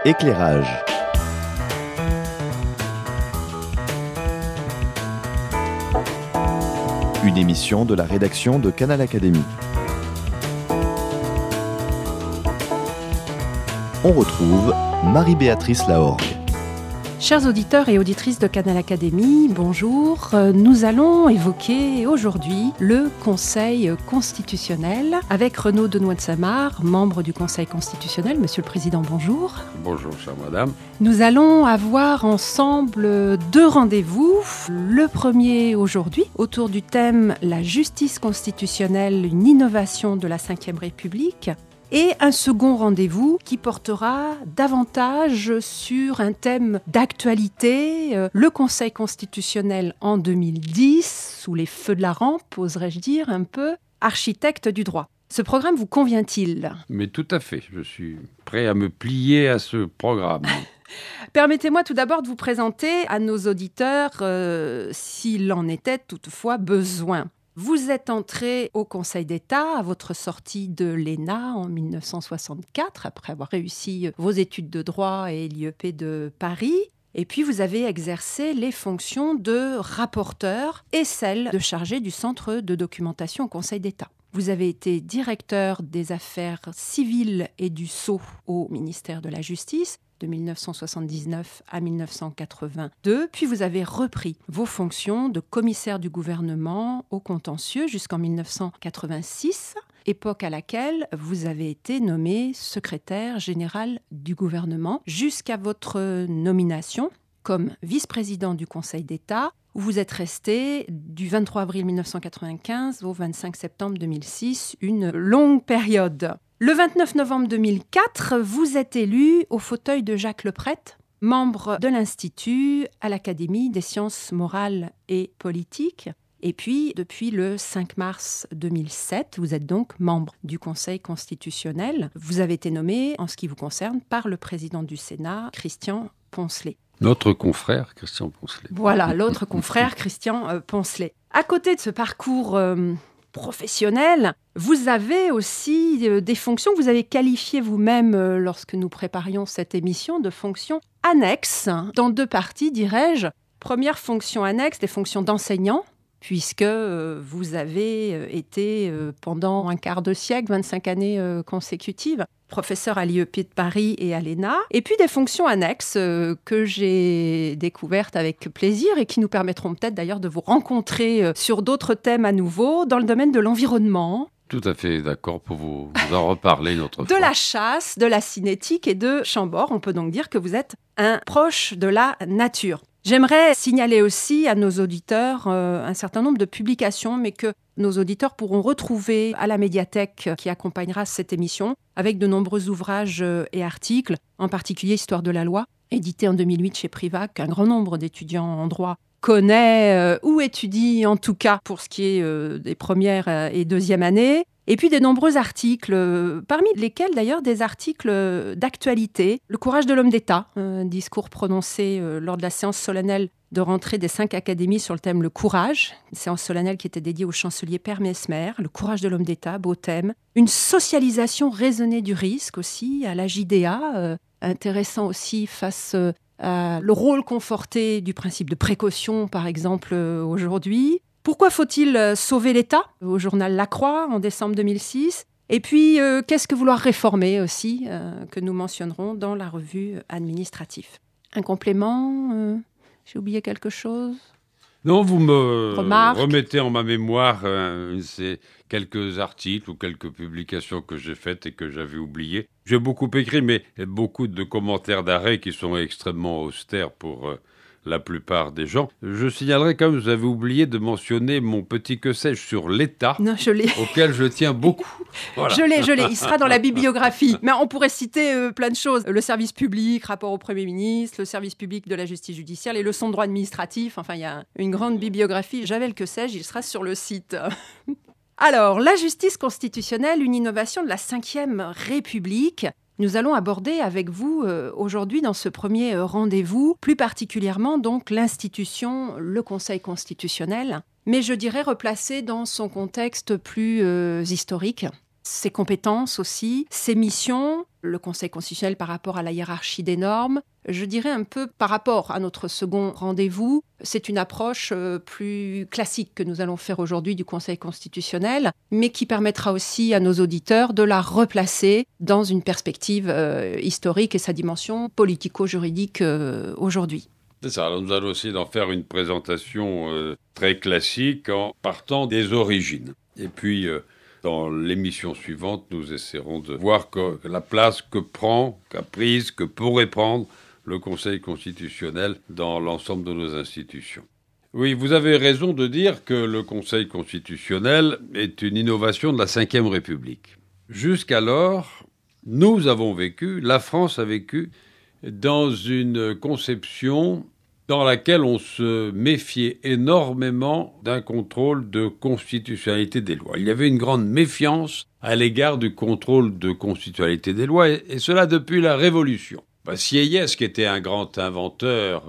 Éclairage. Une émission de la rédaction de Canal Académie. On retrouve Marie-Béatrice Lahorgue. Chers auditeurs et auditrices de Canal Académie, bonjour. Nous allons évoquer aujourd'hui le Conseil constitutionnel avec Renaud Denoy de Saint-Marc, membre du Conseil constitutionnel. Monsieur le Président, bonjour. Bonjour, chère madame. Nous allons avoir ensemble 2 rendez-vous. Le premier aujourd'hui, autour du thème « La justice constitutionnelle, une innovation de la Ve République ». Et un second rendez-vous qui portera davantage sur un thème d'actualité, le Conseil constitutionnel en 2010, sous les feux de la rampe, oserais-je dire un peu, architecte du droit. Ce programme vous convient-il ? Mais tout à fait, je suis prêt à me plier à ce programme. Permettez-moi tout d'abord de vous présenter à nos auditeurs, s'il en était toutefois besoin. Vous êtes entré au Conseil d'État à votre sortie de l'ENA en 1964, après avoir réussi vos études de droit et l'IEP de Paris. Et puis vous avez exercé les fonctions de rapporteur et celles de chargé du Centre de documentation au Conseil d'État. Vous avez été directeur des affaires civiles et du sceau au ministère de la Justice de 1979 à 1982, puis vous avez repris vos fonctions de commissaire du gouvernement au contentieux jusqu'en 1986, époque à laquelle vous avez été nommé secrétaire général du gouvernement jusqu'à votre nomination comme vice-président du Conseil d'État, où vous êtes resté du 23 avril 1995 au 25 septembre 2006, une longue période. Le 29 novembre 2004, vous êtes élu au fauteuil de Jacques Leprêtre, membre de l'Institut à l'Académie des sciences morales et politiques. Et puis, depuis le 5 mars 2007, vous êtes donc membre du Conseil constitutionnel. Vous avez été nommé, en ce qui vous concerne, par le président du Sénat, Christian Poncelet. Notre confrère, Christian Poncelet. Voilà, l'autre confrère, Christian Poncelet. À côté de ce parcours professionnel, vous avez aussi des fonctions que vous avez qualifiées vous-même lorsque nous préparions cette émission de fonctions annexes, dans 2 parties, dirais-je. Première fonction annexe, des fonctions d'enseignant, puisque vous avez été pendant un quart de siècle, 25 années consécutives, professeur à l'IEP de Paris et à l'ENA, et puis des fonctions annexes que j'ai découvertes avec plaisir et qui nous permettront peut-être d'ailleurs de vous rencontrer sur d'autres thèmes à nouveau, dans le domaine de l'environnement. Tout à fait d'accord pour vous en reparler une autre fois. De la chasse, de la cinétique et de Chambord. On peut donc dire que vous êtes un proche de la nature. J'aimerais signaler aussi à nos auditeurs un certain nombre de publications, mais que nos auditeurs pourront retrouver à la médiathèque qui accompagnera cette émission, avec de nombreux ouvrages et articles, en particulier Histoire de la loi, édité en 2008 chez Privac. Un grand nombre d'étudiants en droit connaît ou étudie, en tout cas pour ce qui est des premières et deuxième années. Et puis des nombreux articles, parmi lesquels d'ailleurs des articles d'actualité. Le courage de l'homme d'État, un discours prononcé lors de la séance solennelle de rentrée des 5 académies sur le thème le courage, une séance solennelle qui était dédiée au chancelier Père Messmer, le courage de l'homme d'État, beau thème. Une socialisation raisonnée du risque aussi, à la JDA, intéressant aussi face le rôle conforté du principe de précaution, par exemple, aujourd'hui. Pourquoi faut-il sauver l'État ? Au journal La Croix, en décembre 2006. Et puis, qu'est-ce que vouloir réformer aussi, que nous mentionnerons dans la revue administrative. Un complément j'ai oublié quelque chose ? Non, vous me Remarque. remettez en ma mémoire ces quelques articles ou quelques publications que j'ai faites et que j'avais oubliées. J'ai beaucoup écrit, mais beaucoup de commentaires d'arrêt qui sont extrêmement austères pour la plupart des gens. Je signalerai quand même, vous avez oublié de mentionner mon petit que sais-je sur l'État, Non, je l'ai. auquel je tiens beaucoup. Voilà. Je l'ai. Il sera dans la bibliographie. Mais on pourrait citer plein de choses. Le service public, rapport au Premier ministre, le service public de la justice judiciaire, les leçons de droit administratif. Enfin, il y a une grande bibliographie. J'avais le que sais-je, il sera sur le site. Alors, la justice constitutionnelle, une innovation de la Ve République. Nous allons aborder avec vous aujourd'hui dans ce premier rendez-vous, plus particulièrement donc l'institution, le Conseil constitutionnel, mais je dirais replacé dans son contexte plus historique. ses compétences aussi, ses missions, le Conseil constitutionnel par rapport à la hiérarchie des normes. Je dirais un peu par rapport à notre second rendez-vous, c'est une approche plus classique que nous allons faire aujourd'hui du Conseil constitutionnel, mais qui permettra aussi à nos auditeurs de la replacer dans une perspective historique et sa dimension politico-juridique aujourd'hui. C'est ça, alors nous allons essayer d'en faire une présentation très classique en partant des origines. Et puis, dans l'émission suivante, nous essaierons de voir que la place qu'a prise, que pourrait prendre le Conseil constitutionnel dans l'ensemble de nos institutions. Oui, vous avez raison de dire que le Conseil constitutionnel est une innovation de la Ve République. Jusqu'alors, la France a vécu dans une conception dans laquelle on se méfiait énormément d'un contrôle de constitutionnalité des lois. Il y avait une grande méfiance à l'égard du contrôle de constitutionnalité des lois, et cela depuis la Révolution. Sieyès, qui était un grand inventeur,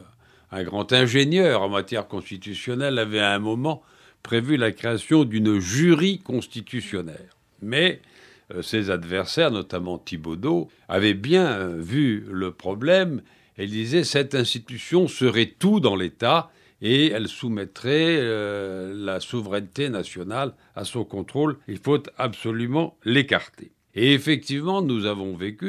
un grand ingénieur en matière constitutionnelle, avait à un moment prévu la création d'une jury constitutionnelle. Mais ses adversaires, notamment Thibaudeau, avaient bien vu le problème et disaient que cette institution serait tout dans l'État et elle soumettrait la souveraineté nationale à son contrôle. Il faut absolument l'écarter. Et effectivement, nous avons vécu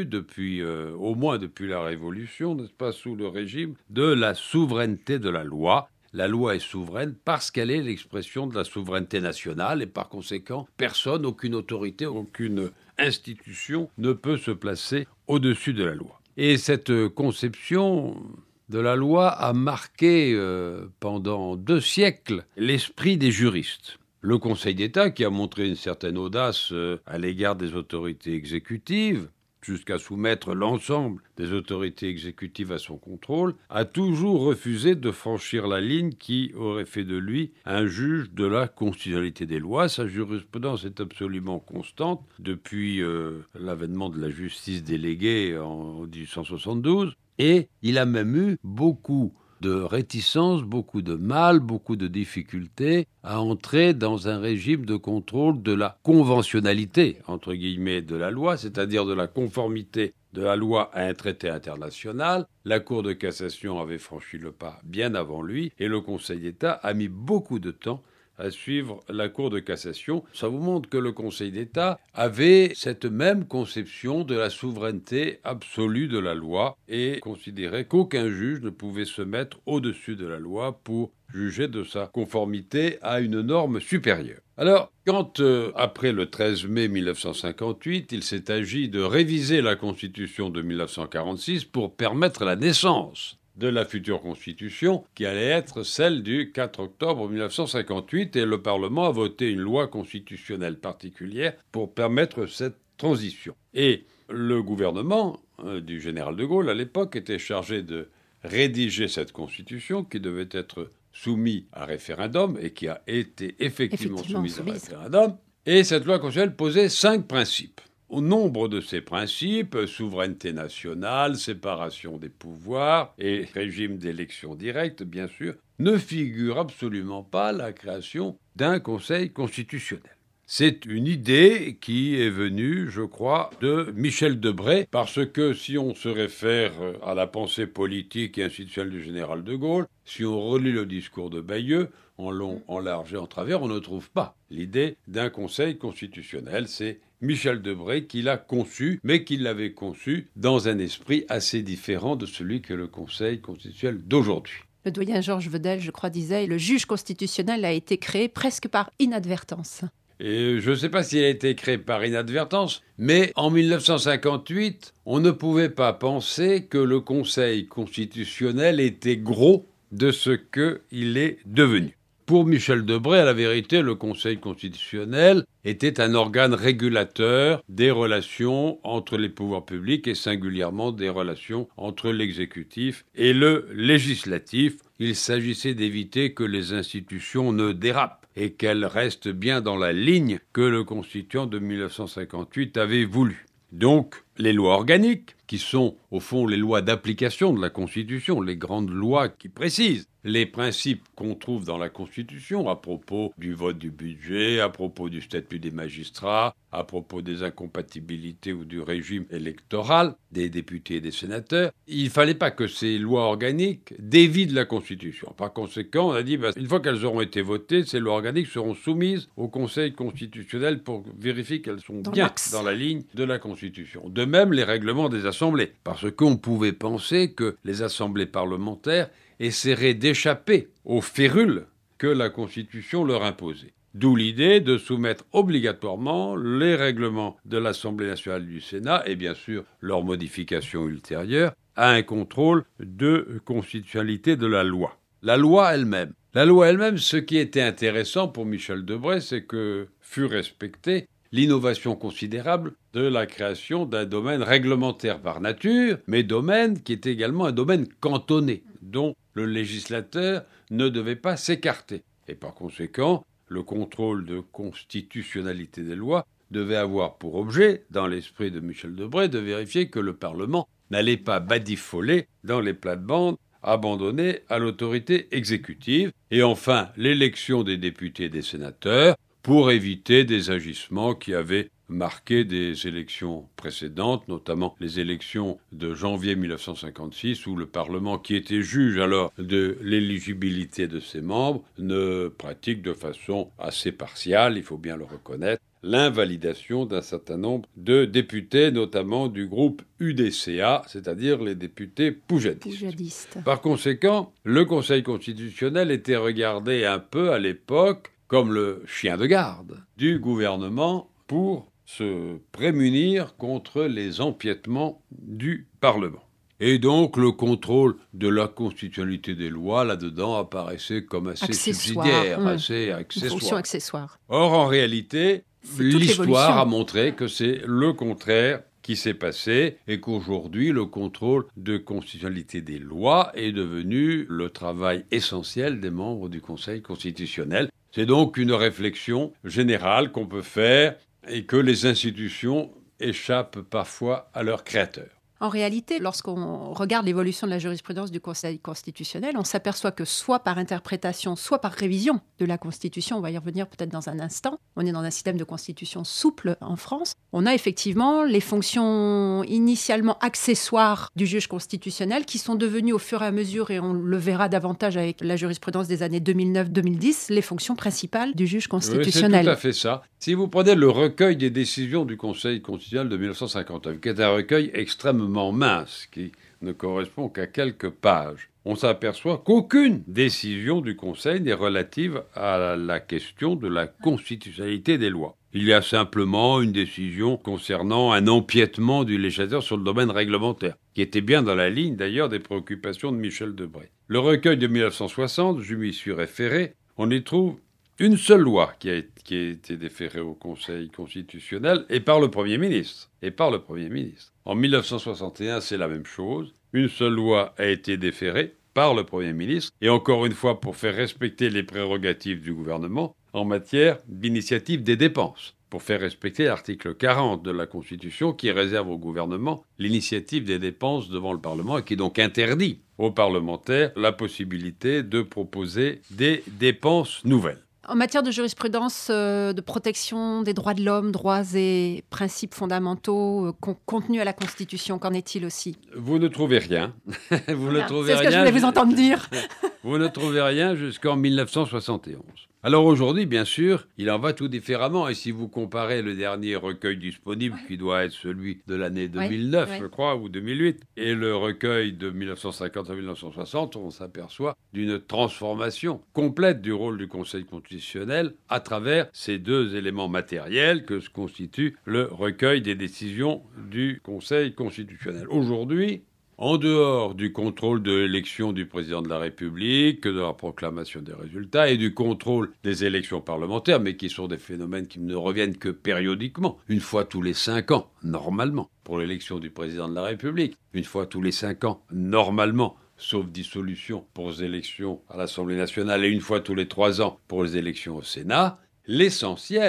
au moins depuis la Révolution, n'est-ce pas, sous le régime de la souveraineté de la loi. La loi est souveraine parce qu'elle est l'expression de la souveraineté nationale et par conséquent, personne, aucune autorité, aucune institution ne peut se placer au-dessus de la loi. Et cette conception de la loi a marqué pendant 2 siècles l'esprit des juristes. Le Conseil d'État, qui a montré une certaine audace à l'égard des autorités exécutives, jusqu'à soumettre l'ensemble des autorités exécutives à son contrôle, a toujours refusé de franchir la ligne qui aurait fait de lui un juge de la constitutionnalité des lois. Sa jurisprudence est absolument constante depuis l'avènement de la justice déléguée en 1872, et il a même eu beaucoup de réticence, beaucoup de mal, beaucoup de difficultés à entrer dans un régime de contrôle de la conventionnalité, entre guillemets, de la loi, c'est-à-dire de la conformité de la loi à un traité international. La Cour de cassation avait franchi le pas bien avant lui et le Conseil d'État a mis beaucoup de temps à suivre la Cour de cassation. Ça vous montre que le Conseil d'État avait cette même conception de la souveraineté absolue de la loi et considérait qu'aucun juge ne pouvait se mettre au-dessus de la loi pour juger de sa conformité à une norme supérieure. Alors, quand, après le 13 mai 1958, il s'est agi de réviser la Constitution de 1946 pour permettre la naissance de la future Constitution, qui allait être celle du 4 octobre 1958, et le Parlement a voté une loi constitutionnelle particulière pour permettre cette transition. Et le gouvernement du général de Gaulle, à l'époque, était chargé de rédiger cette Constitution qui devait être soumise à référendum et qui a été effectivement soumise à référendum. Et cette loi constitutionnelle posait 5 principes. Au nombre de ces principes, souveraineté nationale, séparation des pouvoirs et régime d'élection directe, bien sûr, ne figure absolument pas la création d'un Conseil constitutionnel. C'est une idée qui est venue, je crois, de Michel Debré, parce que si on se réfère à la pensée politique et institutionnelle du général de Gaulle, si on relit le discours de Bayeux, en long, en large et en travers, on ne trouve pas l'idée d'un Conseil constitutionnel. C'est Michel Debré qui l'a conçu, mais qui l'avait conçu dans un esprit assez différent de celui que le Conseil constitutionnel d'aujourd'hui. Le doyen Georges Vedel, je crois, disait « Le juge constitutionnel a été créé presque par inadvertance ». Et je ne sais pas s'il a été créé par inadvertance, mais en 1958, on ne pouvait pas penser que le Conseil constitutionnel était gros de ce qu'il est devenu. Pour Michel Debré, à la vérité, le Conseil constitutionnel était un organe régulateur des relations entre les pouvoirs publics et singulièrement des relations entre l'exécutif et le législatif. Il s'agissait d'éviter que les institutions ne dérapent et qu'elles restent bien dans la ligne que le constituant de 1958 avait voulu. Donc, les lois organiques, qui sont au fond les lois d'application de la Constitution, les grandes lois qui précisent les principes qu'on trouve dans la Constitution à propos du vote du budget, à propos du statut des magistrats, à propos des incompatibilités ou du régime électoral des députés et des sénateurs. Il ne fallait pas que ces lois organiques dévient de la Constitution. Par conséquent, on a dit, une fois qu'elles auront été votées, ces lois organiques seront soumises au Conseil constitutionnel pour vérifier qu'elles sont bien dans la ligne de la Constitution. De même, les règlements des assemblées, parce qu'on pouvait penser que les assemblées parlementaires essaieraient d'échapper aux férules que la Constitution leur imposait. D'où l'idée de soumettre obligatoirement les règlements de l'Assemblée nationale du Sénat et bien sûr leurs modifications ultérieures à un contrôle de constitutionnalité de la loi. La loi elle-même, ce qui était intéressant pour Michel Debré, c'est que fut respectée l'innovation considérable de la création d'un domaine réglementaire par nature, mais domaine qui était également un domaine cantonné, dont le législateur ne devait pas s'écarter. Et par conséquent, le contrôle de constitutionnalité des lois devait avoir pour objet, dans l'esprit de Michel Debré, de vérifier que le Parlement n'allait pas badifoler dans les plates-bandes abandonnées à l'autorité exécutive. Et enfin, l'élection des députés et des sénateurs pour éviter des agissements qui avaient marqué des élections précédentes, notamment les élections de janvier 1956, où le Parlement, qui était juge alors de l'éligibilité de ses membres, ne pratique de façon assez partiale, il faut bien le reconnaître, l'invalidation d'un certain nombre de députés, notamment du groupe UDCA, c'est-à-dire les députés poujadistes. Par conséquent, le Conseil constitutionnel était regardé un peu à l'époque comme le chien de garde du gouvernement pour se prémunir contre les empiètements du Parlement. Et donc le contrôle de la constitutionnalité des lois, là-dedans, apparaissait comme assez subsidiaire, assez accessoire. Une fonction accessoire. Or, en réalité, l'histoire a montré que c'est le contraire qui s'est passé et qu'aujourd'hui, le contrôle de constitutionnalité des lois est devenu le travail essentiel des membres du Conseil constitutionnel. C'est donc une réflexion générale qu'on peut faire et que les institutions échappent parfois à leurs créateurs. En réalité, lorsqu'on regarde l'évolution de la jurisprudence du Conseil constitutionnel, on s'aperçoit que soit par interprétation, soit par révision de la Constitution, on va y revenir peut-être dans un instant, on est dans un système de constitution souple en France, on a effectivement les fonctions initialement accessoires du juge constitutionnel qui sont devenues au fur et à mesure, et on le verra davantage avec la jurisprudence des années 2009-2010, les fonctions principales du juge constitutionnel. Oui, c'est tout à fait ça. Si vous prenez le recueil des décisions du Conseil constitutionnel de 1959, qui est un recueil extrêmement mince, qui ne correspond qu'à quelques pages, on s'aperçoit qu'aucune décision du Conseil n'est relative à la question de la constitutionnalité des lois. Il y a simplement une décision concernant un empiètement du législateur sur le domaine réglementaire, qui était bien dans la ligne d'ailleurs des préoccupations de Michel Debré. Le recueil de 1960, je m'y suis référé, on y trouve une seule loi qui a été déférée au Conseil constitutionnel et par le Premier ministre. En 1961, c'est la même chose. Une seule loi a été déférée par le Premier ministre, et encore une fois pour faire respecter les prérogatives du gouvernement en matière d'initiative des dépenses, pour faire respecter l'article 40 de la Constitution qui réserve au gouvernement l'initiative des dépenses devant le Parlement et qui donc interdit aux parlementaires la possibilité de proposer des dépenses nouvelles. En matière de jurisprudence, de protection des droits de l'homme, droits et principes fondamentaux contenus à la Constitution, qu'en est-il aussi ? Vous ne trouvez rien. C'est ce que je voulais vous entendre dire. Vous ne trouvez rien jusqu'en 1971. Alors aujourd'hui, bien sûr, il en va tout différemment. Et si vous comparez le dernier recueil disponible, qui doit être celui de l'année 2009, je crois, ou 2008, et le recueil de 1950 à 1960, on s'aperçoit d'une transformation complète du rôle du Conseil constitutionnel à travers ces deux éléments matériels que se constitue le recueil des décisions du Conseil constitutionnel. Aujourd'hui, en dehors du contrôle de l'élection du président de la République, de la proclamation des résultats et du contrôle des élections parlementaires, mais qui sont des phénomènes qui ne reviennent que périodiquement, une fois tous les 5 ans, normalement, pour l'élection du président de la République, une fois tous les 5 ans, normalement, sauf dissolution pour les élections à l'Assemblée nationale et une fois tous les 3 ans pour les élections au Sénat, l'essentiel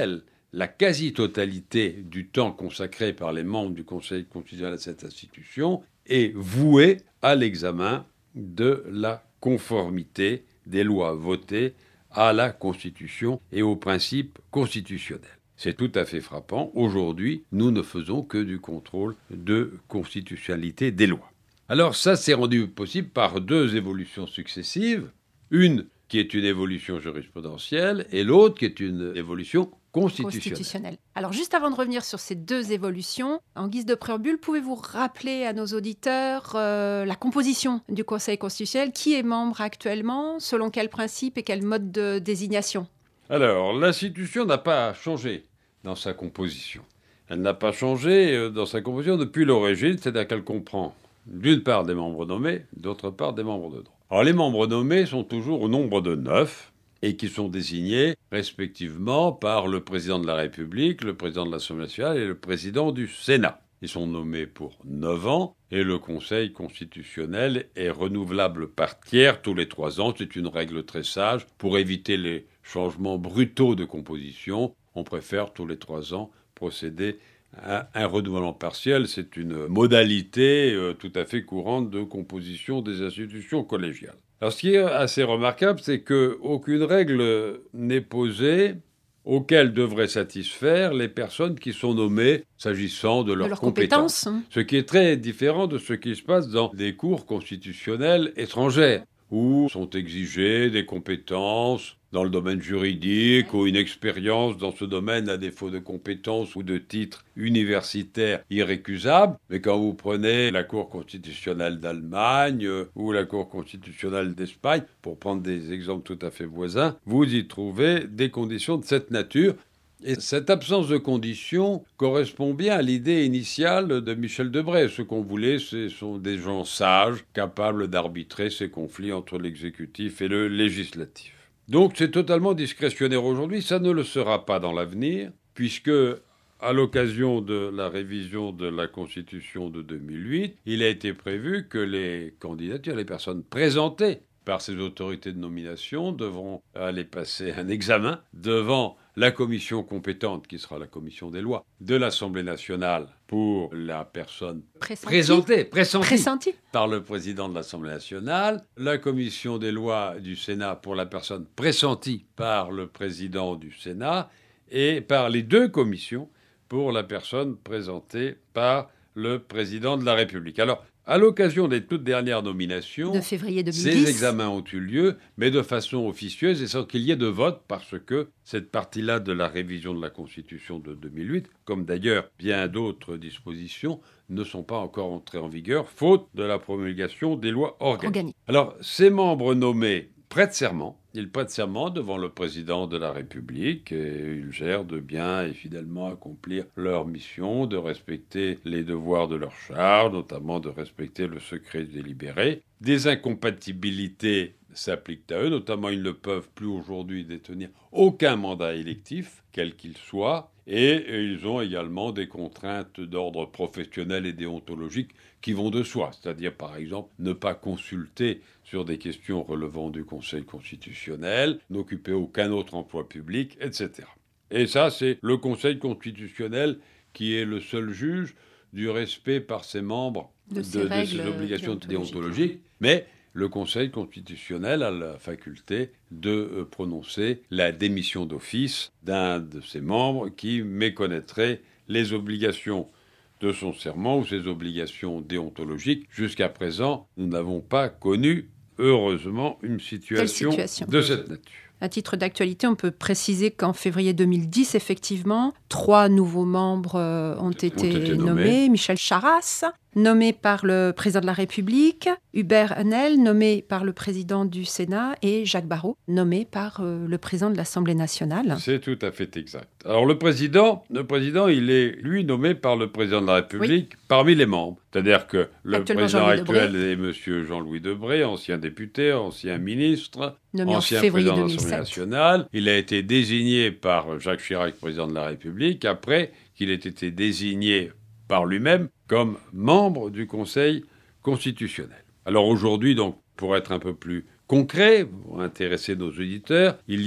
la quasi-totalité du temps consacré par les membres du Conseil constitutionnel à cette institution est vouée à l'examen de la conformité des lois votées à la Constitution et aux principes constitutionnels. C'est tout à fait frappant. Aujourd'hui, nous ne faisons que du contrôle de constitutionnalité des lois. Alors ça, c'est rendu possible par deux évolutions successives. Une qui est une évolution jurisprudentielle et l'autre qui est une évolution constitutionnelle. Alors juste avant de revenir sur ces deux évolutions, en guise de préambule, pouvez-vous rappeler à nos auditeurs la composition du Conseil constitutionnel? Qui est membre actuellement? Selon quels principes et quel mode de désignation? Alors, l'institution n'a pas changé dans sa composition. Elle n'a pas changé dans sa composition depuis l'origine, c'est-à-dire qu'elle comprend d'une part des membres nommés, d'autre part des membres de droit. Alors, les membres nommés sont toujours au nombre de 9 et qui sont désignés respectivement par le président de la République, le président de l'Assemblée nationale et le président du Sénat. Ils sont nommés pour 9 ans et le Conseil constitutionnel est renouvelable par tiers tous les 3 ans. C'est une règle très sage. Pour éviter les changements brutaux de composition, on préfère tous les 3 ans procéder à un renouvellement partiel. C'est une modalité tout à fait courante de composition des institutions collégiales. Alors ce qui est assez remarquable, c'est qu'aucune règle n'est posée auxquelles devraient satisfaire les personnes qui sont nommées s'agissant de leurs compétences. Ce qui est très différent de ce qui se passe dans des cours constitutionnelles étrangères, où sont exigées des compétences dans le domaine juridique ou une expérience dans ce domaine à défaut de compétences ou de titres universitaires irrécusables. Mais quand vous prenez la Cour constitutionnelle d'Allemagne ou la Cour constitutionnelle d'Espagne, pour prendre des exemples tout à fait voisins, vous y trouvez des conditions de cette nature. Et cette absence de conditions correspond bien à l'idée initiale de Michel Debré. Ce qu'on voulait, ce sont des gens sages, capables d'arbitrer ces conflits entre l'exécutif et le législatif. Donc c'est totalement discrétionnaire aujourd'hui, ça ne le sera pas dans l'avenir, puisque à l'occasion de la révision de la Constitution de 2008, il a été prévu que les candidatures, les personnes présentées par ces autorités de nomination devront aller passer un examen devant la commission compétente, qui sera la commission des lois, de l'Assemblée nationale pour la personne pressentie par le président de l'Assemblée nationale, la commission des lois du Sénat pour la personne pressentie par le président du Sénat, et par les deux commissions pour la personne présentée par le président de la République. Alors, à l'occasion des toutes dernières nominations, de février 2010, ces examens ont eu lieu, mais de façon officieuse et sans qu'il y ait de vote, parce que cette partie-là de la révision de la Constitution de 2008, comme d'ailleurs bien d'autres dispositions, ne sont pas encore entrées en vigueur, faute de la promulgation des lois organiques. Alors, ces membres nommés prêtent serment. Ils prêtent serment devant le président de la République et ils gèrent de bien et fidèlement accomplir leur mission, de respecter les devoirs de leur charge, notamment de respecter le secret délibéré. Des incompatibilités s'appliquent à eux, notamment ils ne peuvent plus aujourd'hui détenir aucun mandat électif, quel qu'il soit, et ils ont également des contraintes d'ordre professionnel et déontologique qui vont de soi, c'est-à-dire par exemple ne pas consulter sur des questions relevant du Conseil constitutionnel, n'occuper aucun autre emploi public, etc. Et ça, c'est le Conseil constitutionnel qui est le seul juge du respect par ses membres de ces obligations déontologiques, mais le Conseil constitutionnel a la faculté de prononcer la démission d'office d'un de ses membres qui méconnaîtrait les obligations de son serment ou ses obligations déontologiques. Jusqu'à présent, nous n'avons pas connu, heureusement, une situation de cette nature. À titre d'actualité, on peut préciser qu'en février 2010, effectivement, 3 nouveaux membres ont été nommés. Michel Charasse, nommé par le président de la République, Hubert Haenel, nommé par le président du Sénat, et Jacques Barrot, nommé par le président de l'Assemblée nationale. C'est tout à fait exact. Alors le président, il est, lui, nommé par le président de la République parmi les membres. C'est-à-dire que le président actuel est M. Jean-Louis Debré, ancien député, ancien ministre, nommé ancien président de l'Assemblée nationale. Il a été désigné par Jacques Chirac, président de la République, après qu'il ait été désigné par lui-même comme membre du Conseil constitutionnel. Alors aujourd'hui, donc, pour être un peu plus concret, pour intéresser nos auditeurs, il y a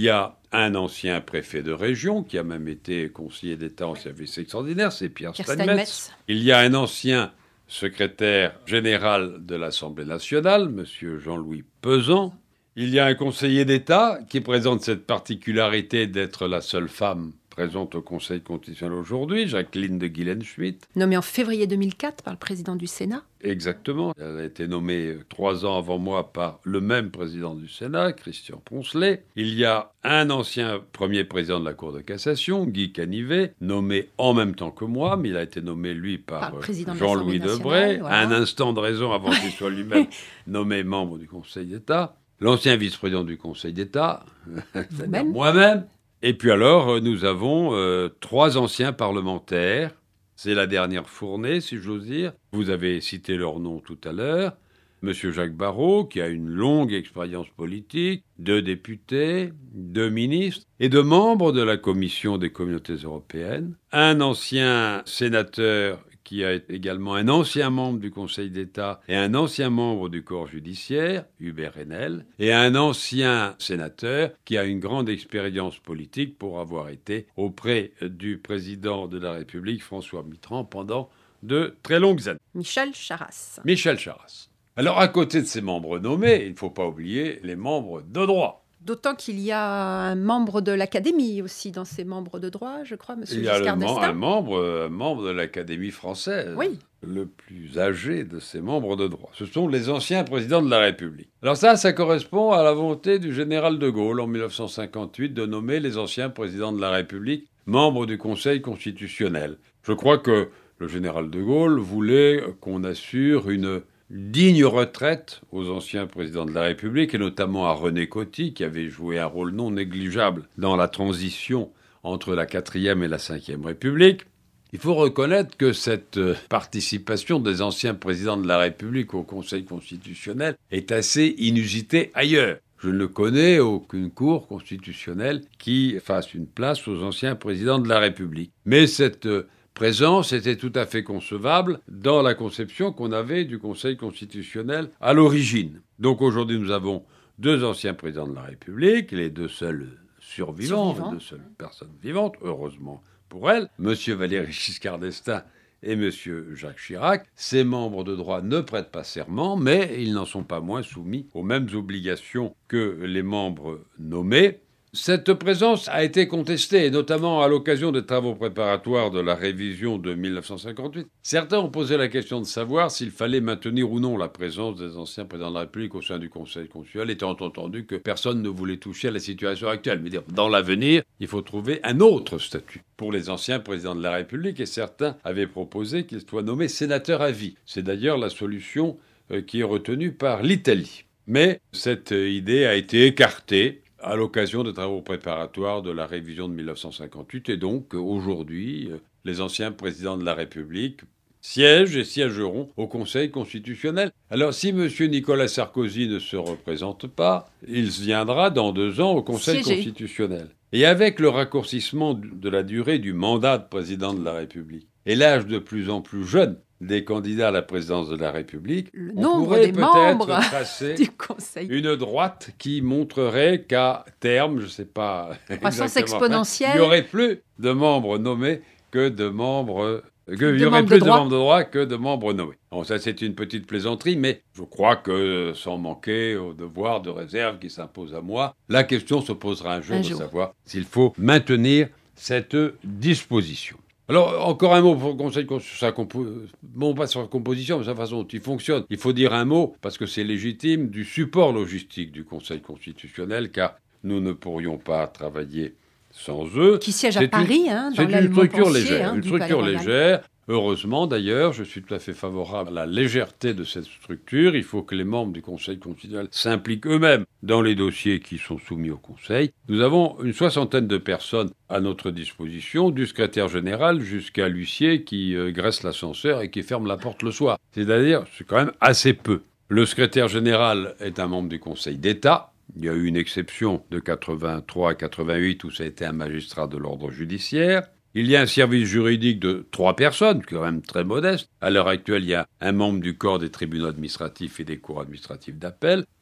un ancien préfet de région, qui a même été conseiller d'État en service extraordinaire, c'est Pierre Steinmetz. Steinmetz. Il y a un ancien secrétaire général de l'Assemblée nationale, M. Jean-Louis Pesan. Il y a un conseiller d'État qui présente cette particularité d'être la seule femme présente au Conseil constitutionnel aujourd'hui, Jacqueline de Guillen-Schmitt. Nommée en février 2004 par le président du Sénat. Exactement. Elle a été nommée 3 ans avant moi par le même président du Sénat, Christian Poncelet. Il y a un ancien premier président de la Cour de cassation, Guy Canivet, nommé en même temps que moi, mais il a été nommé, lui, par Jean-Louis Debré, voilà. À un instant de raison avant qu'il soit lui-même nommé membre du Conseil d'État. L'ancien vice-président du Conseil d'État, c'est-à-dire moi-même. Et puis alors, nous avons 3 anciens parlementaires. C'est la dernière fournée, si j'ose dire. Vous avez cité leur nom tout à l'heure. Monsieur Jacques Barrot, qui a une longue expérience politique, 2 députés, 2 ministres et 2 membres de la Commission des communautés européennes. Un ancien sénateur qui a également un ancien membre du Conseil d'État et un ancien membre du corps judiciaire, Hubert Haenel, et un ancien sénateur qui a une grande expérience politique pour avoir été auprès du président de la République, François Mitterrand, pendant de très longues années. Michel Charasse. Michel Charasse. Alors, à côté de ces membres nommés, il ne faut pas oublier les membres de droit. D'autant qu'il y a un membre de l'Académie aussi dans ces membres de droit, je crois, M. Giscard d'Estaing. Il y a un membre de l'Académie française, oui. Le plus âgé de ces membres de droit. Ce sont les anciens présidents de la République. Alors ça correspond à la volonté du général de Gaulle en 1958 de nommer les anciens présidents de la République membres du Conseil constitutionnel. Je crois que le général de Gaulle voulait qu'on assure une digne retraite aux anciens présidents de la République, et notamment à René Coty, qui avait joué un rôle non négligeable dans la transition entre la 4e et la 5e République. Il faut reconnaître que cette participation des anciens présidents de la République au Conseil constitutionnel est assez inusitée ailleurs. Je ne connais aucune cour constitutionnelle qui fasse une place aux anciens présidents de la République. Mais cette présence était tout à fait concevable dans la conception qu'on avait du Conseil constitutionnel à l'origine. Donc aujourd'hui, nous avons 2 anciens présidents de la République, les 2 seuls survivants, les 2 seules personnes vivantes, heureusement pour elles, M. Valéry Giscard d'Estaing et M. Jacques Chirac. Ces membres de droit ne prêtent pas serment, mais ils n'en sont pas moins soumis aux mêmes obligations que les membres nommés. Cette présence a été contestée, notamment à l'occasion des travaux préparatoires de la révision de 1958. Certains ont posé la question de savoir s'il fallait maintenir ou non la présence des anciens présidents de la République au sein du Conseil constitutionnel, étant entendu que personne ne voulait toucher à la situation actuelle. Mais dans l'avenir, il faut trouver un autre statut pour les anciens présidents de la République, et certains avaient proposé qu'ils soient nommés sénateurs à vie. C'est d'ailleurs la solution qui est retenue par l'Italie. Mais cette idée a été écartée à l'occasion des travaux préparatoires de la révision de 1958. Et donc, aujourd'hui, les anciens présidents de la République siègent et siégeront au Conseil constitutionnel. Alors, si M. Nicolas Sarkozy ne se représente pas, il viendra dans 2 ans au Conseil constitutionnel. Et avec le raccourcissement de la durée du mandat de président de la République et l'âge de plus en plus jeune des candidats à la présidence de la République, le on nombre pourrait des peut-être membres tracer du Conseil. Une droite qui montrerait qu'à terme, je ne sais pas croissance exactement, exponentielle, il n'y aurait plus de membres nommés que de membres... Il y aurait plus de membres de droit que de membres nommés. Bon, ça, c'est une petite plaisanterie, mais je crois que, sans manquer au devoir de réserve qui s'impose à moi, la question se posera un jour de savoir s'il faut maintenir cette disposition. Alors, encore un mot pour le Conseil constitutionnel, bon, pas sur la composition, mais sa façon dont il fonctionne. Il faut dire un mot, parce que c'est légitime, du support logistique du Conseil constitutionnel, car nous ne pourrions pas travailler sans eux. Qui siège à Paris, dans c'est une structure légère. Une structure légère. Heureusement, d'ailleurs, je suis tout à fait favorable à la légèreté de cette structure. Il faut que les membres du Conseil constitutionnel s'impliquent eux-mêmes dans les dossiers qui sont soumis au Conseil. Nous avons une 60aine de personnes à notre disposition, du secrétaire général jusqu'à l'huissier qui graisse l'ascenseur et qui ferme la porte le soir. C'est-à-dire, c'est quand même assez peu. Le secrétaire général est un membre du Conseil d'État. Il y a eu une exception de 83 à 88 où ça a été un magistrat de l'ordre judiciaire. Il y a un service juridique de 3 personnes, quand même très modeste. À l'heure actuelle, il y a un membre du corps des tribunaux administratifs et des cours administratives d'appel,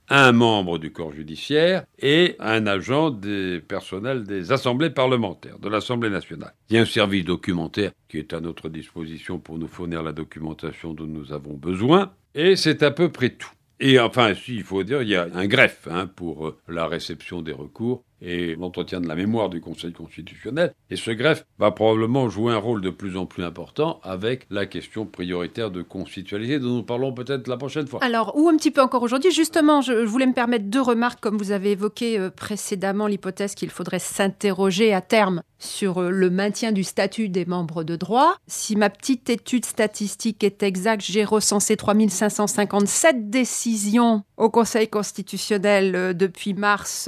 un membre du corps judiciaire et un agent des personnels des assemblées parlementaires, de l'Assemblée nationale. Il y a un service documentaire qui est à notre disposition pour nous fournir la documentation dont nous avons besoin, et c'est à peu près tout. Et enfin, il faut dire, il y a un greffe pour la réception des recours et l'entretien de la mémoire du Conseil constitutionnel. Et ce greffe va probablement jouer un rôle de plus en plus important avec la question prioritaire de constitutionnalité dont nous parlons peut-être la prochaine fois. Alors, ou un petit peu encore aujourd'hui, justement, je voulais me permettre 2 remarques, comme vous avez évoqué précédemment l'hypothèse qu'il faudrait s'interroger à terme sur le maintien du statut des membres de droit. Si ma petite étude statistique est exacte, j'ai recensé 3557 décisions au Conseil constitutionnel depuis mars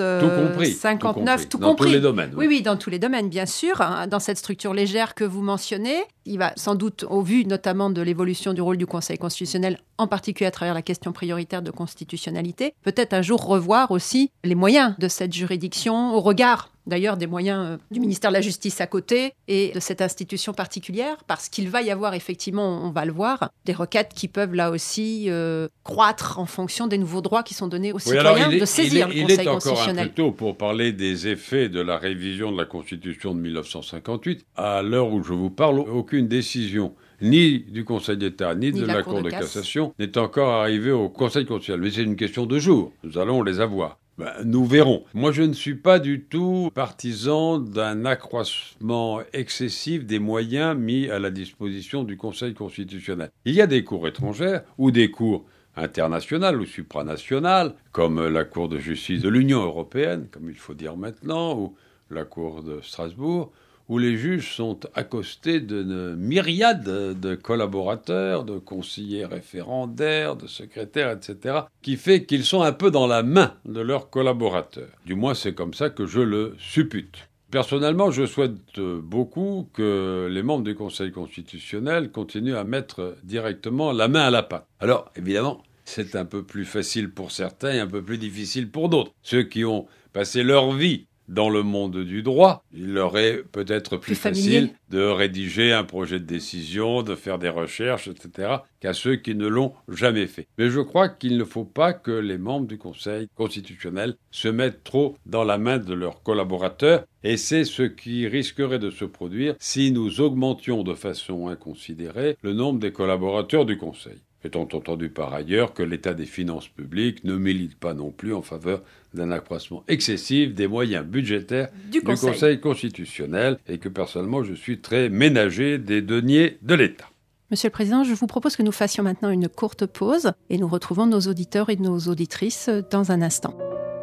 59, tout compris. Dans tous les domaines. Oui, dans tous les domaines, bien sûr. Dans cette structure légère que vous mentionnez, il va sans doute, au vu notamment de l'évolution du rôle du Conseil constitutionnel, en particulier à travers la question prioritaire de constitutionnalité, peut-être un jour revoir aussi les moyens de cette juridiction au regard d'ailleurs des moyens du ministère de la Justice à côté et de cette institution particulière, parce qu'il va y avoir effectivement, on va le voir, des requêtes qui peuvent là aussi croître en fonction des nouveaux droits qui sont donnés aux citoyens de saisir le Conseil constitutionnel. Il est encore un peu tôt pour parler des effets de la révision de la Constitution de 1958. À l'heure où je vous parle, aucune décision ni du Conseil d'État, ni de la Cour de cassation n'est encore arrivée au Conseil constitutionnel. Mais c'est une question de jours. Nous allons les avoir. Nous verrons. Moi, je ne suis pas du tout partisan d'un accroissement excessif des moyens mis à la disposition du Conseil constitutionnel. Il y a des cours étrangères ou des cours internationales ou supranationales, comme la Cour de justice de l'Union européenne, comme il faut dire maintenant, ou la Cour de Strasbourg, où les juges sont accostés d'une myriade de collaborateurs, de conseillers référendaires, de secrétaires, etc., qui fait qu'ils sont un peu dans la main de leurs collaborateurs. Du moins, c'est comme ça que je le suppute. Personnellement, je souhaite beaucoup que les membres du Conseil constitutionnel continuent à mettre directement la main à la pâte. Alors, évidemment, c'est un peu plus facile pour certains et un peu plus difficile pour d'autres. Ceux qui ont passé leur vie dans le monde du droit, il leur est peut-être plus facile de rédiger un projet de décision, de faire des recherches, etc., qu'à ceux qui ne l'ont jamais fait. Mais je crois qu'il ne faut pas que les membres du Conseil constitutionnel se mettent trop dans la main de leurs collaborateurs, et c'est ce qui risquerait de se produire si nous augmentions de façon inconsidérée le nombre des collaborateurs du Conseil. Étant entendu par ailleurs que l'état des finances publiques ne milite pas non plus en faveur d'un accroissement excessif des moyens budgétaires du Conseil constitutionnel et que personnellement je suis très ménager des deniers de l'État. Monsieur le Président, je vous propose que nous fassions maintenant une courte pause et nous retrouvons nos auditeurs et nos auditrices dans un instant.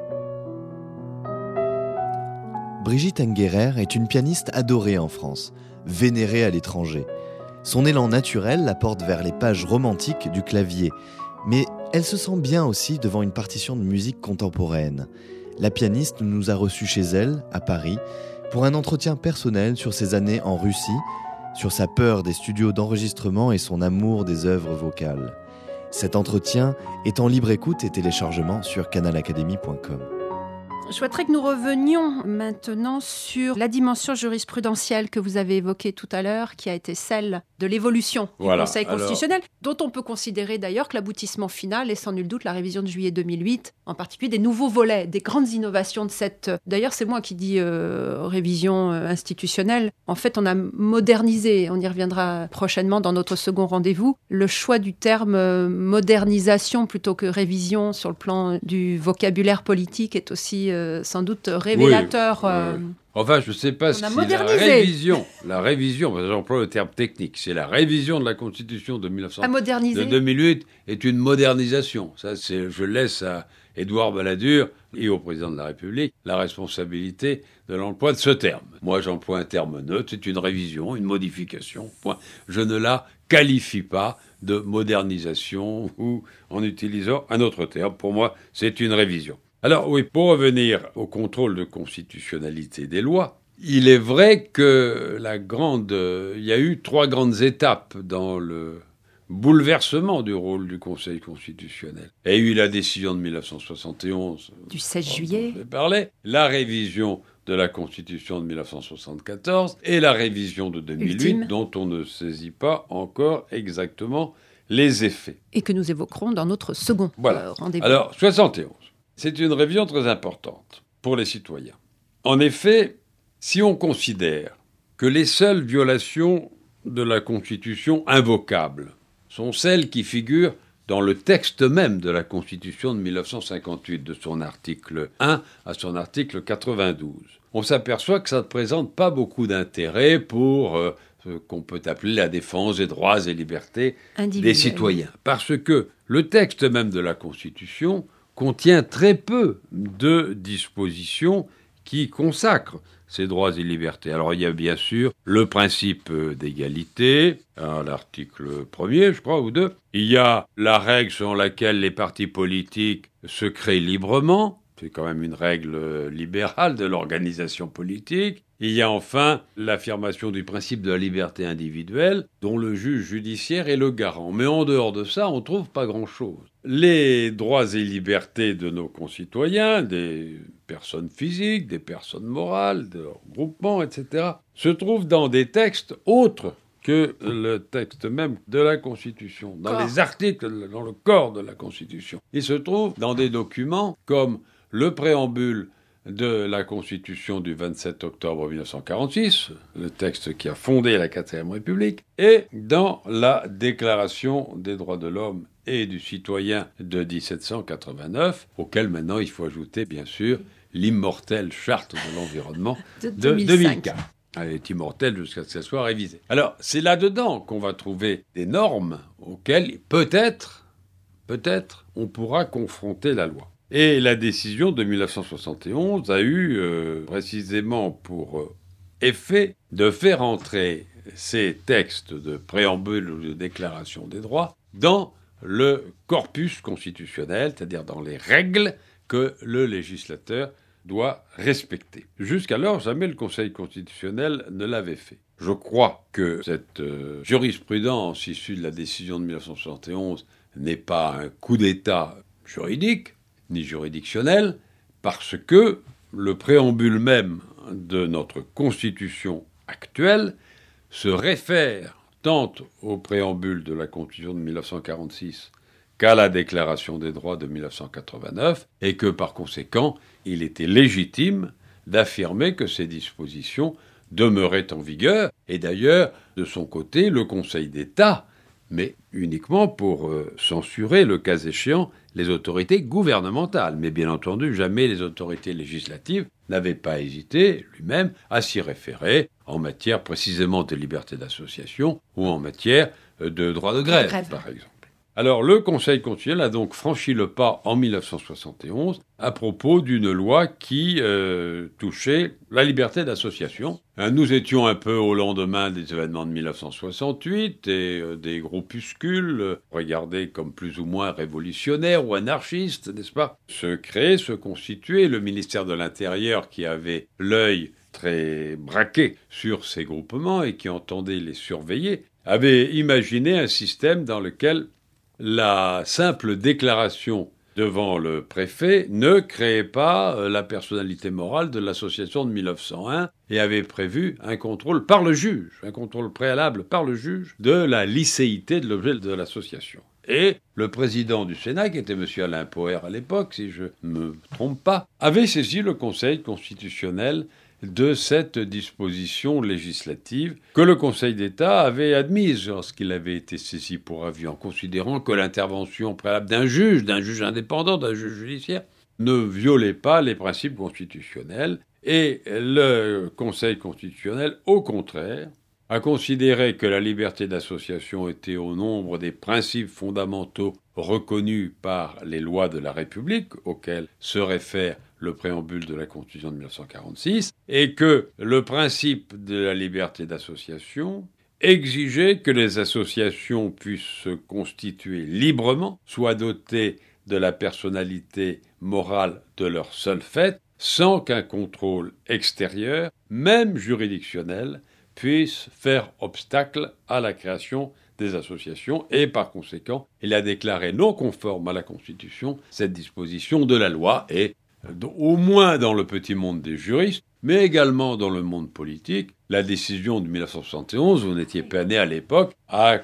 Brigitte Engerer est une pianiste adorée en France, vénérée à l'étranger. Son élan naturel la porte vers les pages romantiques du clavier, mais elle se sent bien aussi devant une partition de musique contemporaine. La pianiste nous a reçus chez elle, à Paris, pour un entretien personnel sur ses années en Russie, sur sa peur des studios d'enregistrement et son amour des œuvres vocales. Cet entretien est en libre écoute et téléchargement sur canalacademy.com. Je souhaiterais que nous revenions maintenant sur la dimension jurisprudentielle que vous avez évoquée tout à l'heure, qui a été celle de l'évolution du Conseil constitutionnel, dont on peut considérer d'ailleurs que l'aboutissement final est sans nul doute la révision de juillet 2008, en particulier des nouveaux volets, des grandes innovations de cette... D'ailleurs, c'est moi qui dis révision institutionnelle. En fait, on a modernisé, on y reviendra prochainement dans notre second rendez-vous, le choix du terme modernisation plutôt que révision sur le plan du vocabulaire politique est aussi sans doute révélateur. Oui. Enfin, je ne sais pas si la révision, parce que j'emploie le terme technique, c'est la révision de la Constitution de 2008 est une modernisation. Ça, je laisse à Édouard Balladur et au président de la République la responsabilité de l'emploi de ce terme. Moi, j'emploie un terme neutre, c'est une révision, une modification. Point. Je ne la qualifie pas de modernisation ou en utilisant un autre terme. Pour moi, c'est une révision. Alors oui, pour revenir au contrôle de constitutionnalité des lois, il est vrai que il y a eu 3 grandes étapes dans le bouleversement du rôle du Conseil constitutionnel. Il y a eu la décision de 1971, du 16 juillet, la révision de la Constitution de 1974 et la révision de 2008, dont on ne saisit pas encore exactement les effets. Et que nous évoquerons dans notre second rendez-vous. Alors, 71, c'est une révision très importante pour les citoyens. En effet, si on considère que les seules violations de la Constitution invocables sont celles qui figurent dans le texte même de la Constitution de 1958, de son article 1 à son article 92, on s'aperçoit que ça ne présente pas beaucoup d'intérêt pour ce qu'on peut appeler la défense des droits et libertés des citoyens. Parce que le texte même de la Constitution contient très peu de dispositions qui consacrent ces droits et libertés. Alors il y a bien sûr le principe d'égalité, à l'article 1er, je crois, ou 2. Il y a la règle selon laquelle les partis politiques se créent librement. C'est quand même une règle libérale de l'organisation politique. Il y a enfin l'affirmation du principe de la liberté individuelle, dont le juge judiciaire est le garant. Mais en dehors de ça, on ne trouve pas grand-chose. Les droits et libertés de nos concitoyens, des personnes physiques, des personnes morales, de leurs groupements, etc., se trouvent dans des textes autres que le texte même de la Constitution, dans les articles, dans le corps de la Constitution. Ils se trouvent dans des documents comme le préambule de la Constitution du 27 octobre 1946, le texte qui a fondé la 4e République, et dans la Déclaration des droits de l'homme et du citoyen de 1789, auquel maintenant il faut ajouter, bien sûr, l'immortelle Charte de l'environnement de 2004. Elle est immortelle jusqu'à ce qu'elle soit révisée. Alors, c'est là-dedans qu'on va trouver des normes auxquelles, peut-être, on pourra confronter la loi. Et la décision de 1971 a eu précisément pour effet de faire entrer ces textes de préambule ou de déclaration des droits dans le corpus constitutionnel, c'est-à-dire dans les règles que le législateur doit respecter. Jusqu'alors, jamais le Conseil constitutionnel ne l'avait fait. Je crois que cette jurisprudence issue de la décision de 1971 n'est pas un coup d'État juridique, ni juridictionnel, parce que le préambule même de notre Constitution actuelle se réfère tant au préambule de la Constitution de 1946 qu'à la Déclaration des droits de 1989, et que par conséquent, il était légitime d'affirmer que ces dispositions demeuraient en vigueur, et d'ailleurs, de son côté, le Conseil d'État, mais uniquement pour censurer, le cas échéant, les autorités gouvernementales. Mais bien entendu, jamais les autorités législatives n'avaient pas hésité, lui-même, à s'y référer en matière précisément de liberté d'association ou en matière de droit de grève, par exemple. Alors, le Conseil constitutionnel a donc franchi le pas en 1971 à propos d'une loi qui touchait la liberté d'association. Nous étions un peu au lendemain des événements de 1968 et des groupuscules regardés comme plus ou moins révolutionnaires ou anarchistes, n'est-ce pas, se créer, se constituer. Le ministère de l'Intérieur, qui avait l'œil très braqué sur ces groupements et qui entendait les surveiller, avait imaginé un système dans lequel la simple déclaration devant le préfet ne créait pas la personnalité morale de l'association de 1901 et avait prévu un contrôle par le juge, un contrôle préalable par le juge de la licéité de l'objet de l'association. Et le président du Sénat, qui était M. Alain Poher à l'époque, si je ne me trompe pas, avait saisi le Conseil constitutionnel de cette disposition législative que le Conseil d'État avait admise lorsqu'il avait été saisi pour avis, en considérant que l'intervention préalable d'un juge indépendant, d'un juge judiciaire, ne violait pas les principes constitutionnels. Et le Conseil constitutionnel, au contraire, a considéré que la liberté d'association était au nombre des principes fondamentaux reconnus par les lois de la République, auxquels se réfère le préambule de la Constitution de 1946, et que le principe de la liberté d'association exigeait que les associations puissent se constituer librement, soient dotées de la personnalité morale de leur seul fait, sans qu'un contrôle extérieur, même juridictionnel, puisse faire obstacle à la création des associations, et par conséquent, il a déclaré non conforme à la Constitution cette disposition de la loi, et au moins dans le petit monde des juristes, mais également dans le monde politique. La décision de 1971, vous n'étiez pas né à l'époque, a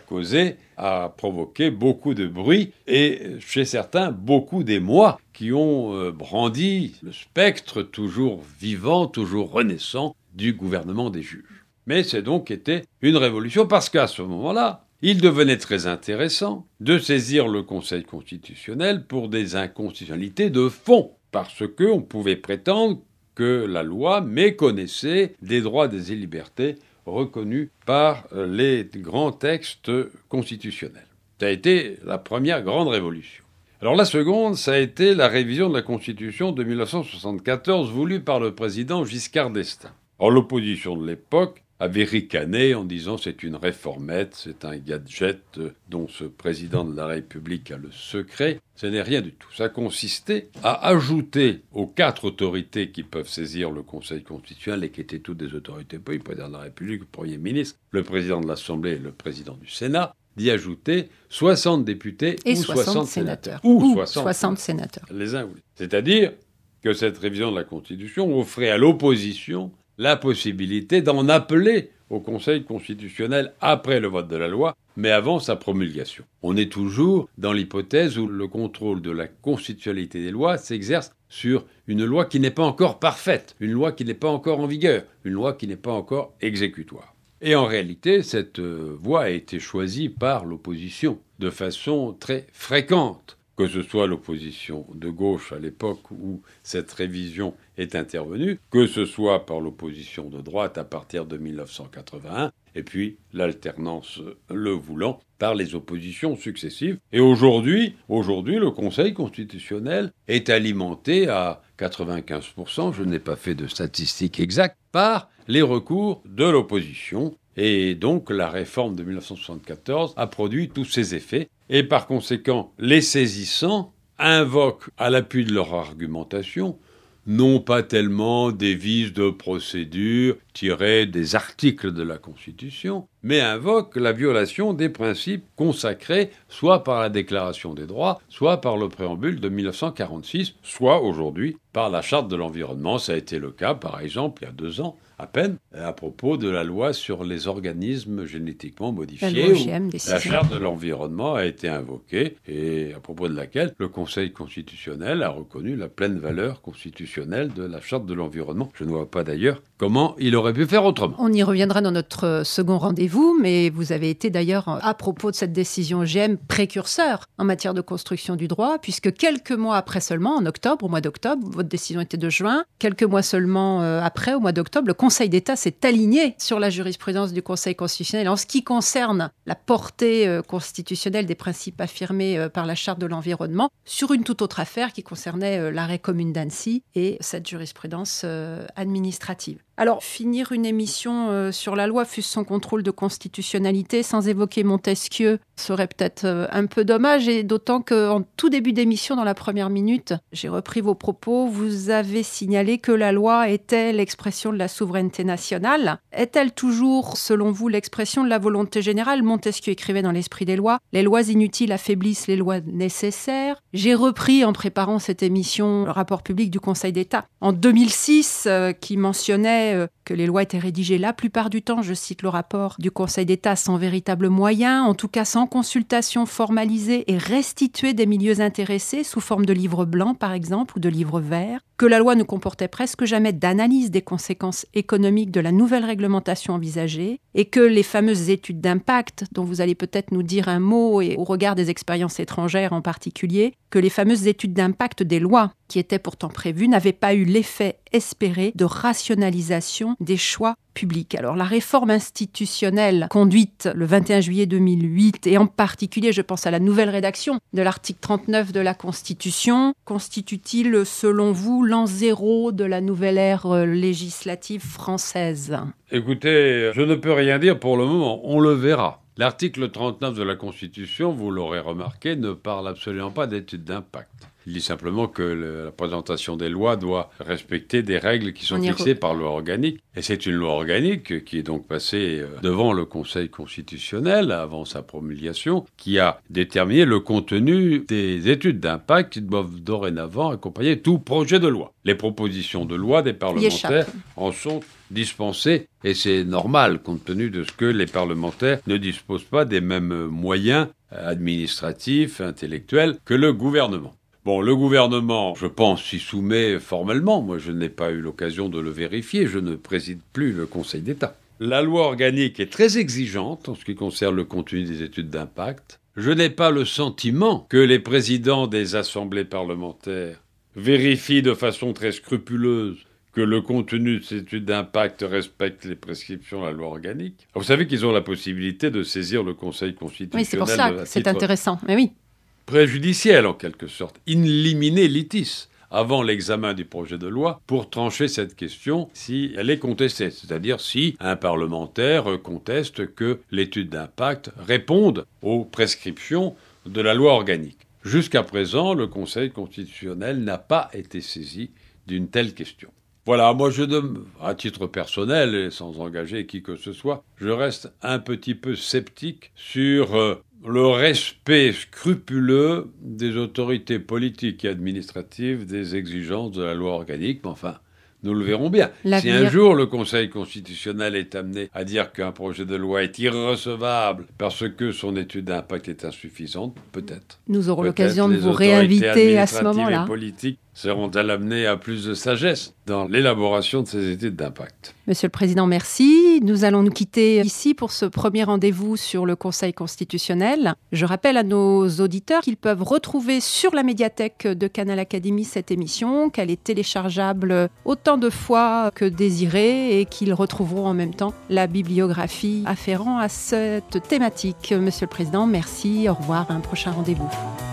provoqué beaucoup de bruit et chez certains beaucoup d'émoi qui ont brandi le spectre toujours vivant, toujours renaissant du gouvernement des juges. Mais c'est donc été une révolution parce qu'à ce moment-là, il devenait très intéressant de saisir le Conseil constitutionnel pour des inconstitutionnalités de fond, parce qu'on pouvait prétendre que la loi méconnaissait des droits et libertés reconnus par les grands textes constitutionnels. Ça a été la première grande révolution. Alors la seconde, ça a été la révision de la Constitution de 1974 voulue par le président Giscard d'Estaing. Alors l'opposition de l'époque avait ricané en disant c'est une réformette, c'est un gadget dont ce président de la République a le secret. Ce n'est rien du tout. Ça consistait à ajouter aux 4 autorités qui peuvent saisir le Conseil constitutionnel et qui étaient toutes des autorités politiques, le président de la République, le Premier ministre, le président de l'Assemblée et le président du Sénat, d'y ajouter 60 députés et ou 60 sénateurs. Ou 60 sénateurs. Les uns ou les autres. C'est-à-dire que cette révision de la Constitution offrait à l'opposition la possibilité d'en appeler au Conseil constitutionnel après le vote de la loi, mais avant sa promulgation. On est toujours dans l'hypothèse où le contrôle de la constitutionnalité des lois s'exerce sur une loi qui n'est pas encore parfaite, une loi qui n'est pas encore en vigueur, une loi qui n'est pas encore exécutoire. Et en réalité, cette voie a été choisie par l'opposition de façon très fréquente, que ce soit l'opposition de gauche à l'époque où cette révision est intervenue, que ce soit par l'opposition de droite à partir de 1981, et puis l'alternance le voulant par les oppositions successives. Et aujourd'hui, le Conseil constitutionnel est alimenté à 95%, je n'ai pas fait de statistiques exactes, par les recours de l'opposition. Et donc la réforme de 1974 a produit tous ces effets. Et par conséquent, les saisissants invoquent à l'appui de leur argumentation non pas tellement des vices de procédure tirés des articles de la Constitution, mais invoquent la violation des principes consacrés soit par la Déclaration des droits, soit par le préambule de 1946, soit aujourd'hui par la Charte de l'environnement. Ça a été le cas, par exemple, il y a 2 ans, à peine, à propos de la loi sur les organismes génétiquement modifiés, où la Charte de l'environnement a été invoquée et à propos de laquelle le Conseil constitutionnel a reconnu la pleine valeur constitutionnelle de la Charte de l'environnement. Je ne vois pas d'ailleurs comment il aurait pu faire autrement. On y reviendra dans notre second rendez-vous, mais vous avez été d'ailleurs, à propos de cette décision OGM, précurseur en matière de construction du droit, puisque quelques mois après seulement, au mois d'octobre, votre décision était de juin, quelques mois seulement après, au mois d'octobre, le Conseil d'État s'est aligné sur la jurisprudence du Conseil constitutionnel en ce qui concerne la portée constitutionnelle des principes affirmés par la Charte de l'environnement sur une toute autre affaire qui concernait l'arrêt commune d'Annecy et cette jurisprudence administrative. Alors, finir une émission sur la loi, fût-ce son contrôle de constitutionnalité, sans évoquer Montesquieu, serait peut-être un peu dommage, et d'autant qu'en tout début d'émission, dans la première minute, j'ai repris vos propos, vous avez signalé que la loi était l'expression de la souveraineté nationale. Est-elle toujours, selon vous, l'expression de la volonté générale ? Montesquieu écrivait dans l'Esprit des lois « Les lois inutiles affaiblissent les lois nécessaires ». J'ai repris, en préparant cette émission, le rapport public du Conseil d'État en 2006, qui mentionnait que les lois étaient rédigées la plupart du temps, je cite le rapport du Conseil d'État, sans véritable moyen, en tout cas sans consultation formalisée et restituée des milieux intéressés sous forme de livres blancs par exemple ou de livres verts, que la loi ne comportait presque jamais d'analyse des conséquences économiques de la nouvelle réglementation envisagée et que les fameuses études d'impact, dont vous allez peut-être nous dire un mot et au regard des expériences étrangères en particulier, que les fameuses études d'impact des lois qui étaient pourtant prévues n'avaient pas eu l'effet espéré de rationalisation des choix publics. Alors la réforme institutionnelle conduite le 21 juillet 2008 et en particulier je pense à la nouvelle rédaction de l'article 39 de la Constitution constitue-t-il selon vous l'an zéro de la nouvelle ère législative française ? Écoutez, je ne peux rien dire pour le moment, on le verra. L'article 39 de la Constitution, vous l'aurez remarqué, ne parle absolument pas d'études d'impact. Il dit simplement que la présentation des lois doit respecter des règles qui sont fixées par loi organique. Et c'est une loi organique qui est donc passée devant le Conseil constitutionnel avant sa promulgation, qui a déterminé le contenu des études d'impact qui doivent dorénavant accompagner tout projet de loi. Les propositions de loi des parlementaires en sont dispensées, et c'est normal compte tenu de ce que les parlementaires ne disposent pas des mêmes moyens administratifs, intellectuels que le gouvernement. Bon, le gouvernement, je pense, s'y soumet formellement. Moi, je n'ai pas eu l'occasion de le vérifier. Je ne préside plus le Conseil d'État. La loi organique est très exigeante en ce qui concerne le contenu des études d'impact. Je n'ai pas le sentiment que les présidents des assemblées parlementaires vérifient de façon très scrupuleuse que le contenu de ces études d'impact respecte les prescriptions de la loi organique. Vous savez qu'ils ont la possibilité de saisir le Conseil constitutionnel. Oui, c'est pour ça que c'est intéressant. Mais oui. Préjudiciel, en quelque sorte, in limine litis, avant l'examen du projet de loi, pour trancher cette question si elle est contestée, c'est-à-dire si un parlementaire conteste que l'étude d'impact réponde aux prescriptions de la loi organique. Jusqu'à présent, le Conseil constitutionnel n'a pas été saisi d'une telle question. Voilà, moi à titre personnel et sans engager qui que ce soit, je reste un petit peu sceptique sur le respect scrupuleux des autorités politiques et administratives des exigences de la loi organique. Mais enfin, nous le verrons bien. Si un jour le Conseil constitutionnel est amené à dire qu'un projet de loi est irrecevable parce que son étude d'impact est insuffisante, peut-être. Nous aurons l'occasion de vous réinviter à ce moment-là. Les politiques seront-elles amenées à plus de sagesse dans l'élaboration de ces études d'impact. Monsieur le Président, merci. Nous allons nous quitter ici pour ce premier rendez-vous sur le Conseil constitutionnel. Je rappelle à nos auditeurs qu'ils peuvent retrouver sur la médiathèque de Canal Académie cette émission, qu'elle est téléchargeable autant de fois que désiré et qu'ils retrouveront en même temps la bibliographie afférente à cette thématique. Monsieur le Président, merci. Au revoir. À un prochain rendez-vous.